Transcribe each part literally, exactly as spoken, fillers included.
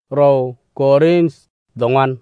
Row Corins dongan.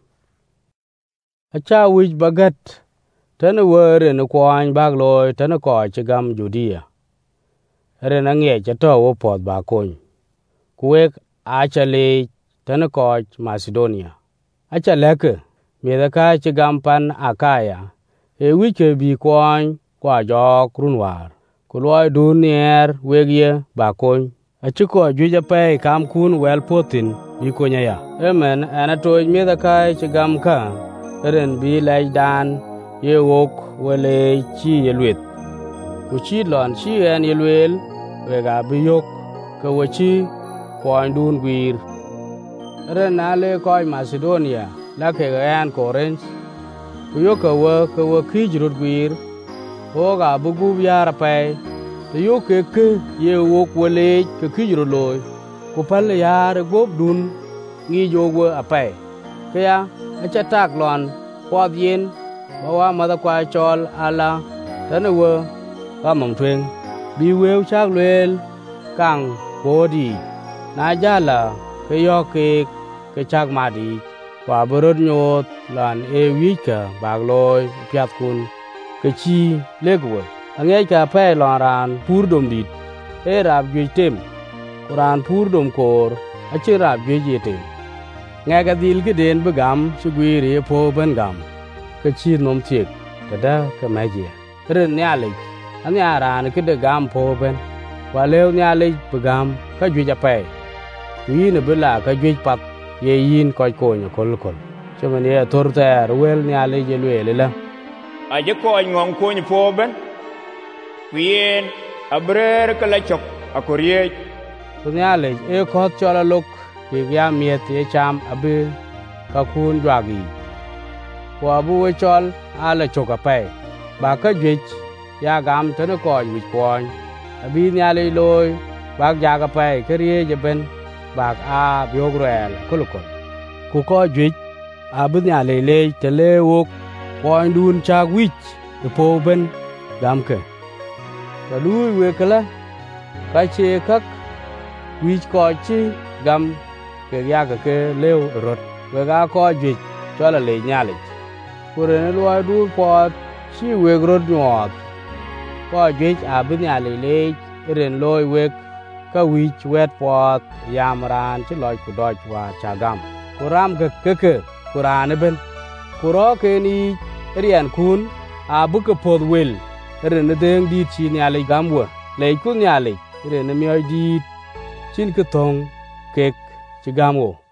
Acha wich bagat tana were na kwany bag loy tana ko chigam Judea. Ere na ngie chato wo pod ba kony. Kuwek acha le tana ko Macedonia. Acha leke meda ka chigam pan Akaya. E wike bi kwany kwa jok runwar. Kuloi dunier wegye ba kony. Achiko juja pay kam kun wel potin bi konya ya. Emen anatoj meda ka chigam ka. Eren bi lay dan ye wok wele chi yelwet. Kuchi lon chi en yelwel wega bi yok ka wachi kwany dun gwir. Eren ale koi Macedonia la ke gan Corinth. Kuyok ka wa ka wa kijrut gwir. Hoga bugu biara pay. Yo ke ke ye wok wele ke kijrut loy. Kupal yar gop dun ngi jogwe apay. Kaya acha tak lon pod yen bawa mada kwa chol ala tana wo ba mong tweng bi wew chak lwel kang bodi na jala ke yo ke ke chak madi kwa borod nyot lan e wika bagloy piat kun ke chi legwe angey ka pe lon ran pur dom dit e rab gwe tem kuran pur dom kor achi rab gwe jetem ngaga dil ke den begam chugwiri po ben gam ke chi nom tiek tada ke maji ren nyale ani ara ne ke de gam po ben walew nyale begam ka juja pay wi ne bela ka juj pat ye yin ko ko nyo kol kol chama ne torta wel nyale je lwele la aje ko ngong ko ni po ben wien abrer ka la chok akorie nyale e ko chola lok ki ya miet ye cham abe ka kun jwagi kwa bu we chol ala choka pay ba ka jwich ya gam tane ko wich kwon abi nyale loy bag ja ka pay kriye je ben bag a biogrel kulukon ku ko jwich abu nyale le tele wok kwon dun chak wich de po ben gam ke ta lui we kala ka che kak wich ko chi gam ke ya ke ke lew rot we ga ko jwich chola le nyale kurene luwa du pot chi weg rod nyot ko jwich abin nyale le ren loy weg ka wich wet pot yamran chi loy ku doj wa chagam kuram ke ke ke kurane ben kuro ke ni rian kun abu ke pod wel ren deng dit chi nyale gamwa le ku nyale ren mi dit chin ke tong kek chigamo